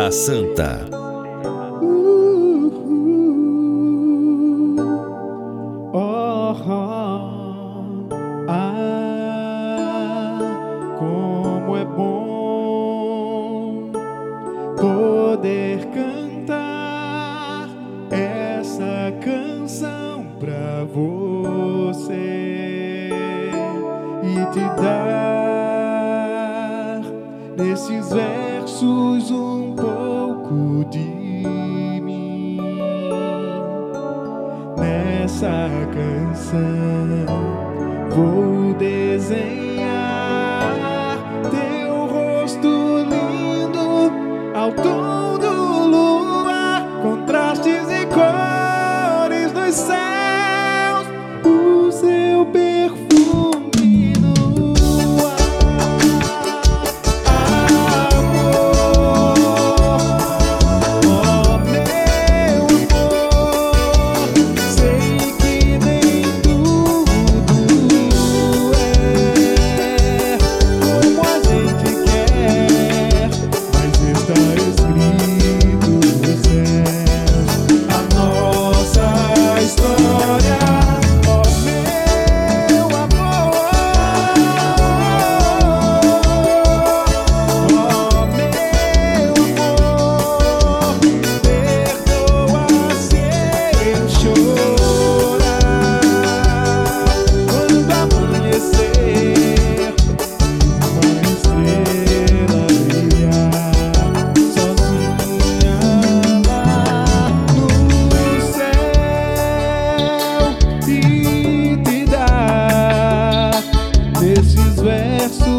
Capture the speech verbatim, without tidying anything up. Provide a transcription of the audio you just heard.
Terra Santa. Uh, uh, oh, oh, ah, como é bom poder cantar essa canção pra você e te dar nesses versos um pouco de mim. Nessa canção vou desenhar teu rosto lindo ao tom do luar, contrastes e cores dos céus, o seu perfume no ar. Amor, oh meu amor, sei que nem tudo é como a gente quer, mas está escrito nos céus a nossa história. Oh meu amor, oh meu amor, perdoa se eu chorar quando amanhecer, uma estrela brilhar sozinha lá no céu, e te dar desses versos